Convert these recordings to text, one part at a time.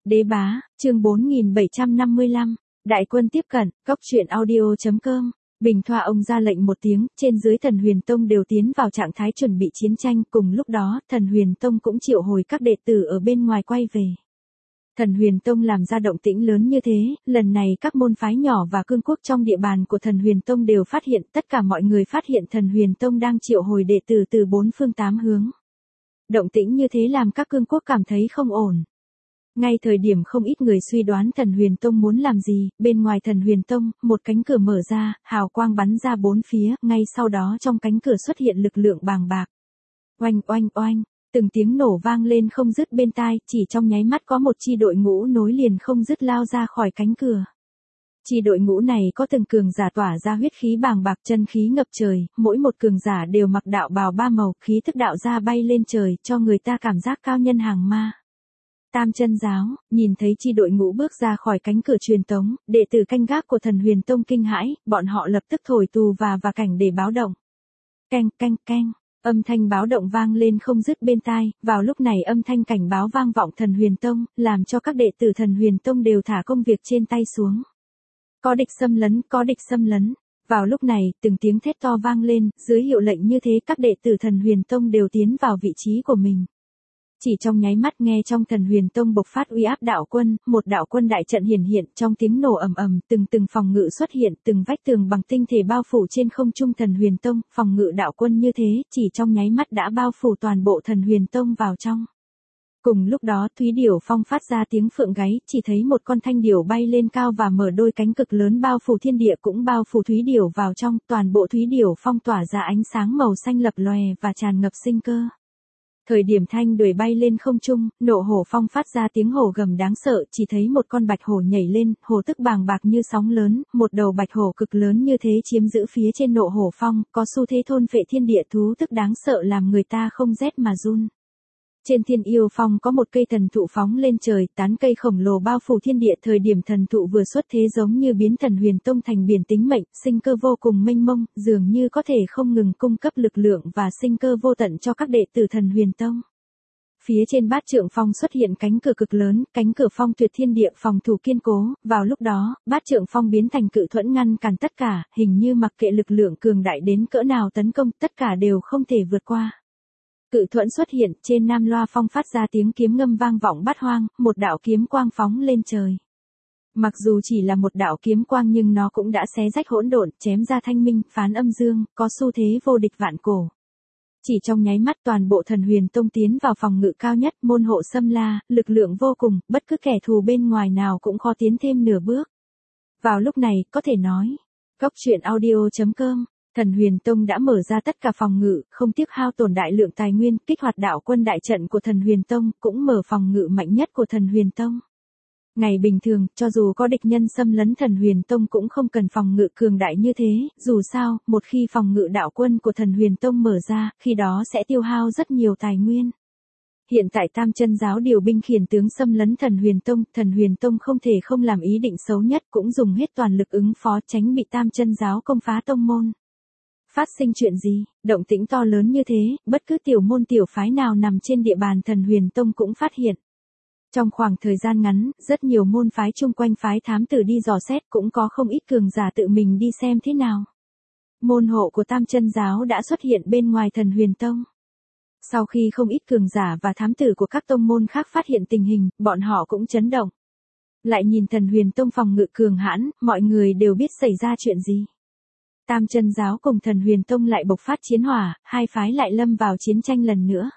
Đế bá, chương 4755, đại quân tiếp cận, góc truyện audio.com. Bình Thoa ông ra lệnh một tiếng, trên dưới Thần Huyền Tông đều tiến vào trạng thái chuẩn bị chiến tranh, cùng lúc đó, Thần Huyền Tông cũng triệu hồi các đệ tử ở bên ngoài quay về. Thần Huyền Tông làm ra động tĩnh lớn như thế, lần này các môn phái nhỏ và cương quốc trong địa bàn của Thần Huyền Tông đều phát hiện, tất cả mọi người phát hiện Thần Huyền Tông đang triệu hồi đệ tử từ bốn phương tám hướng. Động tĩnh như thế làm các cương quốc cảm thấy không ổn. Ngay thời điểm không ít người suy đoán Thần Huyền Tông muốn làm gì, bên ngoài Thần Huyền Tông, một cánh cửa mở ra, hào quang bắn ra bốn phía, ngay sau đó trong cánh cửa xuất hiện lực lượng bàng bạc. Oanh oanh oanh, từng tiếng nổ vang lên không dứt bên tai, chỉ trong nháy mắt có một chi đội ngũ nối liền không dứt lao ra khỏi cánh cửa. Chi đội ngũ này có từng cường giả tỏa ra huyết khí bàng bạc, chân khí ngập trời, mỗi một cường giả đều mặc đạo bào ba màu, khí thức đạo ra bay lên trời, cho người ta cảm giác cao nhân hàng ma. Tam Chân Giáo, nhìn thấy chi đội ngũ bước ra khỏi cánh cửa truyền tống, đệ tử canh gác của Thần Huyền Tông kinh hãi, bọn họ lập tức thổi tù và cảnh để báo động. Canh canh canh, âm thanh báo động vang lên không dứt bên tai, vào lúc này âm thanh cảnh báo vang vọng Thần Huyền Tông, làm cho các đệ tử Thần Huyền Tông đều thả công việc trên tay xuống. Có địch xâm lấn, có địch xâm lấn. Vào lúc này, từng tiếng thét to vang lên, dưới hiệu lệnh như thế các đệ tử Thần Huyền Tông đều tiến vào vị trí của mình. Chỉ trong nháy mắt nghe trong Thần Huyền Tông bộc phát uy áp đạo quân, một đạo quân đại trận hiển hiện trong tiếng nổ ầm ầm, từng phòng ngự xuất hiện, từng vách tường bằng tinh thể bao phủ trên không trung Thần Huyền Tông, phòng ngự đạo quân như thế, chỉ trong nháy mắt đã bao phủ toàn bộ Thần Huyền Tông vào trong. Cùng lúc đó Thúy Điểu Phong phát ra tiếng phượng gáy, chỉ thấy một con thanh điểu bay lên cao và mở đôi cánh cực lớn bao phủ thiên địa cũng bao phủ Thúy Điểu vào trong, toàn bộ Thúy Điểu Phong tỏa ra ánh sáng màu xanh lập lòe và tràn ngập sinh cơ. Thời điểm thanh đuổi bay lên không trung, Nộ Hổ Phong phát ra tiếng hổ gầm đáng sợ, chỉ thấy một con bạch hổ nhảy lên, hổ tức bàng bạc như sóng lớn, một đầu bạch hổ cực lớn như thế chiếm giữ phía trên Nộ Hổ Phong, có xu thế thôn phệ thiên địa, thú tức đáng sợ làm người ta không rét mà run. Trên Thiên Yêu Phong có một cây thần thụ phóng lên trời, tán cây khổng lồ bao phủ thiên địa, thời điểm thần thụ vừa xuất thế giống như biến Thần Huyền Tông thành biển tính mệnh, sinh cơ vô cùng mênh mông, dường như có thể không ngừng cung cấp lực lượng và sinh cơ vô tận cho các đệ tử Thần Huyền Tông. Phía trên Bát Trượng Phong xuất hiện cánh cửa cực lớn, cánh cửa phong tuyệt thiên địa, phòng thủ kiên cố, vào lúc đó, Bát Trượng Phong biến thành cự thuẫn ngăn cản tất cả, hình như mặc kệ lực lượng cường đại đến cỡ nào tấn công, tất cả đều không thể vượt qua. Cự thuẫn xuất hiện, trên Nam Loa Phong phát ra tiếng kiếm ngâm vang vọng bát hoang, một đạo kiếm quang phóng lên trời. Mặc dù chỉ là một đạo kiếm quang nhưng nó cũng đã xé rách hỗn độn, chém ra thanh minh, phán âm dương, có xu thế vô địch vạn cổ. Chỉ trong nháy mắt toàn bộ Thần Huyền Tông tiến vào phòng ngự cao nhất, môn hộ xâm la, lực lượng vô cùng, bất cứ kẻ thù bên ngoài nào cũng khó tiến thêm nửa bước. Vào lúc này, có thể nói, góc truyện audio.com. Thần Huyền Tông đã mở ra tất cả phòng ngự, không tiếc hao tổn đại lượng tài nguyên, kích hoạt đạo quân đại trận của Thần Huyền Tông, cũng mở phòng ngự mạnh nhất của Thần Huyền Tông. Ngày bình thường, cho dù có địch nhân xâm lấn Thần Huyền Tông cũng không cần phòng ngự cường đại như thế, dù sao, một khi phòng ngự đạo quân của Thần Huyền Tông mở ra, khi đó sẽ tiêu hao rất nhiều tài nguyên. Hiện tại Tam Chân Giáo điều binh khiển tướng xâm lấn Thần Huyền Tông không thể không làm ý định xấu nhất, cũng dùng hết toàn lực ứng phó tránh bị Tam Chân Giáo công phá tông môn. Phát sinh chuyện gì, động tĩnh to lớn như thế, bất cứ tiểu môn tiểu phái nào nằm trên địa bàn Thần Huyền Tông cũng phát hiện. Trong khoảng thời gian ngắn, rất nhiều môn phái chung quanh phái thám tử đi dò xét, cũng có không ít cường giả tự mình đi xem thế nào. Môn hộ của Tam Chân Giáo đã xuất hiện bên ngoài Thần Huyền Tông. Sau khi không ít cường giả và thám tử của các tông môn khác phát hiện tình hình, bọn họ cũng chấn động. Lại nhìn Thần Huyền Tông phòng ngự cường hãn, mọi người đều biết xảy ra chuyện gì. Tam Chân Giáo cùng Thần Huyền Tông lại bộc phát chiến hỏa, hai phái lại lâm vào chiến tranh lần nữa.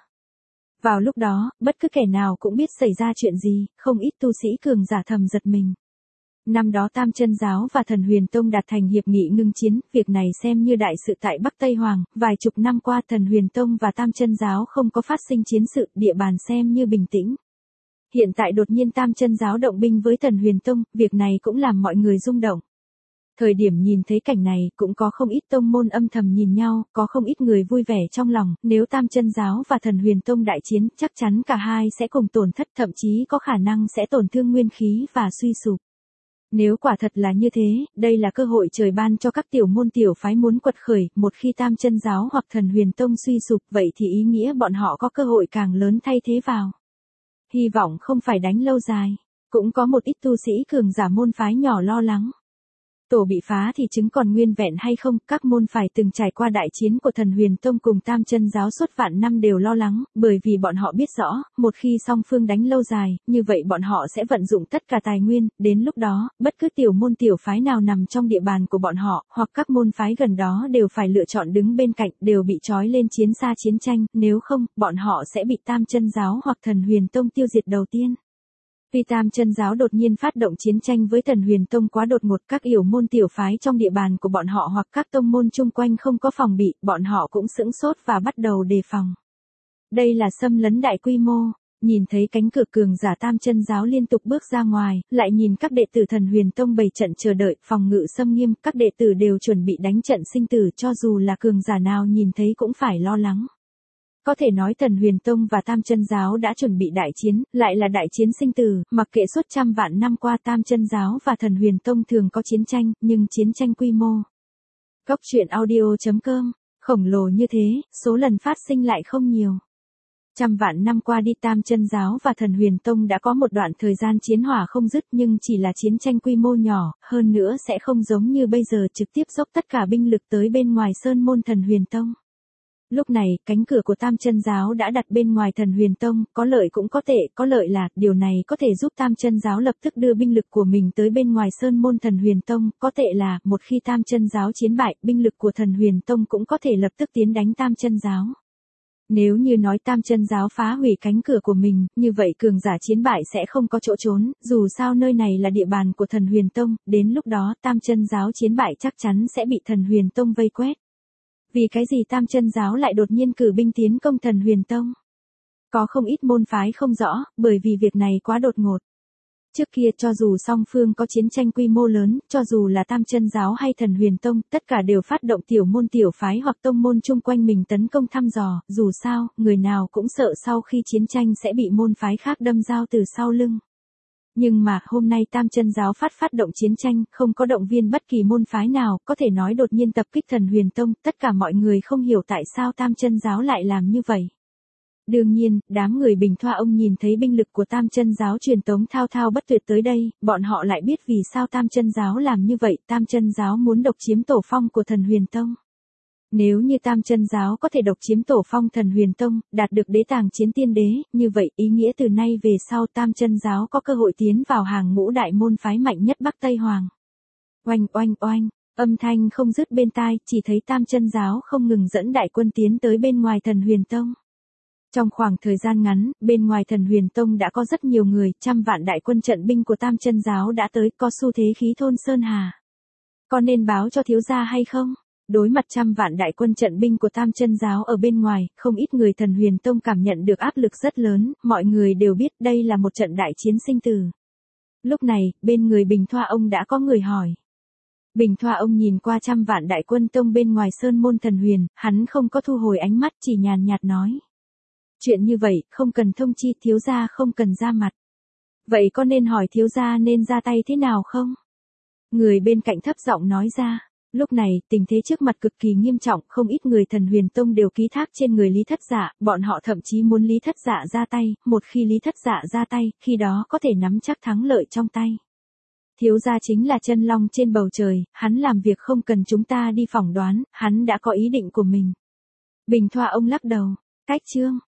Vào lúc đó, bất cứ kẻ nào cũng biết xảy ra chuyện gì, không ít tu sĩ cường giả thầm giật mình. Năm đó Tam Chân Giáo và Thần Huyền Tông đạt thành hiệp nghị ngưng chiến, việc này xem như đại sự tại Bắc Tây Hoàng, vài chục năm qua Thần Huyền Tông và Tam Chân Giáo không có phát sinh chiến sự, địa bàn xem như bình tĩnh. Hiện tại đột nhiên Tam Chân Giáo động binh với Thần Huyền Tông, việc này cũng làm mọi người rung động. Thời điểm nhìn thấy cảnh này, cũng có không ít tông môn âm thầm nhìn nhau, có không ít người vui vẻ trong lòng, nếu Tam Chân Giáo và Thần Huyền Tông đại chiến, chắc chắn cả hai sẽ cùng tổn thất, thậm chí có khả năng sẽ tổn thương nguyên khí và suy sụp. Nếu quả thật là như thế, đây là cơ hội trời ban cho các tiểu môn tiểu phái muốn quật khởi, một khi Tam Chân Giáo hoặc Thần Huyền Tông suy sụp, vậy thì ý nghĩa bọn họ có cơ hội càng lớn thay thế vào. Hy vọng không phải đánh lâu dài. Cũng có một ít tu sĩ cường giả môn phái nhỏ lo lắng. Tổ bị phá thì chứng còn nguyên vẹn hay không, các môn phái từng trải qua đại chiến của Thần Huyền Tông cùng Tam Chân Giáo suốt vạn năm đều lo lắng, bởi vì bọn họ biết rõ, một khi song phương đánh lâu dài, như vậy bọn họ sẽ vận dụng tất cả tài nguyên, đến lúc đó, bất cứ tiểu môn tiểu phái nào nằm trong địa bàn của bọn họ, hoặc các môn phái gần đó đều phải lựa chọn đứng bên cạnh, đều bị trói lên chiến xa chiến tranh, nếu không, bọn họ sẽ bị Tam Chân Giáo hoặc Thần Huyền Tông tiêu diệt đầu tiên. Vì Tam Chân Giáo đột nhiên phát động chiến tranh với Thần Huyền Tông quá đột ngột, các yểu môn tiểu phái trong địa bàn của bọn họ hoặc các tông môn chung quanh không có phòng bị, bọn họ cũng sững sốt và bắt đầu đề phòng. Đây là xâm lấn đại quy mô, nhìn thấy cánh cửa cường giả Tam Chân Giáo liên tục bước ra ngoài, lại nhìn các đệ tử Thần Huyền Tông bày trận chờ đợi, phòng ngự xâm nghiêm, các đệ tử đều chuẩn bị đánh trận sinh tử, cho dù là cường giả nào nhìn thấy cũng phải lo lắng. Có thể nói Thần Huyền Tông và Tam Chân Giáo đã chuẩn bị đại chiến, lại là đại chiến sinh tử, mặc kệ suốt trăm vạn năm qua Tam Chân Giáo và Thần Huyền Tông thường có chiến tranh, nhưng chiến tranh quy mô. Cốc truyện audio.com, khổng lồ như thế, số lần phát sinh lại không nhiều. Trăm vạn năm qua đi Tam Chân Giáo và Thần Huyền Tông đã có một đoạn thời gian chiến hỏa không dứt nhưng chỉ là chiến tranh quy mô nhỏ, hơn nữa sẽ không giống như bây giờ trực tiếp dốc tất cả binh lực tới bên ngoài sơn môn Thần Huyền Tông. Lúc này, cánh cửa của Tam Chân Giáo đã đặt bên ngoài Thần Huyền Tông, có lợi cũng có tệ, có lợi là, điều này có thể giúp Tam Chân Giáo lập tức đưa binh lực của mình tới bên ngoài sơn môn Thần Huyền Tông, có tệ là, một khi Tam Chân Giáo chiến bại, binh lực của Thần Huyền Tông cũng có thể lập tức tiến đánh Tam Chân Giáo. Nếu như nói Tam Chân Giáo phá hủy cánh cửa của mình, như vậy cường giả chiến bại sẽ không có chỗ trốn, dù sao nơi này là địa bàn của Thần Huyền Tông, đến lúc đó Tam Chân Giáo chiến bại chắc chắn sẽ bị Thần Huyền Tông vây quét. Vì cái gì Tam Chân Giáo lại đột nhiên cử binh tiến công Thần Huyền Tông? Có không ít môn phái không rõ, bởi vì việc này quá đột ngột. Trước kia cho dù song phương có chiến tranh quy mô lớn, cho dù là Tam Chân Giáo hay Thần Huyền Tông, tất cả đều phát động tiểu môn tiểu phái hoặc tông môn chung quanh mình tấn công thăm dò, dù sao, người nào cũng sợ sau khi chiến tranh sẽ bị môn phái khác đâm dao từ sau lưng. Nhưng mà, hôm nay Tam Chân Giáo phát động chiến tranh, không có động viên bất kỳ môn phái nào, có thể nói đột nhiên tập kích Thần Huyền Tông, tất cả mọi người không hiểu tại sao Tam Chân Giáo lại làm như vậy. Đương nhiên, đám người Bình Thoa ông nhìn thấy binh lực của Tam Chân Giáo truyền tống thao thao bất tuyệt tới đây, bọn họ lại biết vì sao Tam Chân Giáo làm như vậy, Tam Chân Giáo muốn độc chiếm tổ phong của Thần Huyền Tông. Nếu như Tam Chân Giáo có thể độc chiếm tổ phong Thần Huyền Tông, đạt được đế tàng chiến tiên đế, như vậy ý nghĩa từ nay về sau Tam Chân Giáo có cơ hội tiến vào hàng ngũ đại môn phái mạnh nhất Bắc Tây Hoàng. Oanh oanh oanh, âm thanh không dứt bên tai, chỉ thấy Tam Chân Giáo không ngừng dẫn đại quân tiến tới bên ngoài Thần Huyền Tông. Trong khoảng thời gian ngắn, bên ngoài Thần Huyền Tông đã có rất nhiều người, trăm vạn đại quân trận binh của Tam Chân Giáo đã tới, có xu thế khí thôn Sơn Hà. Có nên báo cho thiếu gia hay không? Đối mặt trăm vạn đại quân trận binh của Tam Chân Giáo ở bên ngoài, không ít người Thần Huyền Tông cảm nhận được áp lực rất lớn, mọi người đều biết đây là một trận đại chiến sinh tử. Lúc này, bên người Bình Thoa ông đã có người hỏi. Bình Thoa ông nhìn qua trăm vạn đại quân tông bên ngoài sơn môn Thần Huyền, hắn không có thu hồi ánh mắt, chỉ nhàn nhạt nói. Chuyện như vậy, không cần thông chi, thiếu gia không cần ra mặt. Vậy có nên hỏi thiếu gia nên ra tay thế nào không? Người bên cạnh thấp giọng nói ra. Lúc này, tình thế trước mặt cực kỳ nghiêm trọng, không ít người Thần Huyền Tông đều ký thác trên người Lý Thất Dạ, bọn họ thậm chí muốn Lý Thất Dạ ra tay, một khi Lý Thất Dạ ra tay, khi đó có thể nắm chắc thắng lợi trong tay. Thiếu gia chính là chân long trên bầu trời, hắn làm việc không cần chúng ta đi phỏng đoán, hắn đã có ý định của mình. Bình Thoa ông lắc đầu, cách chương.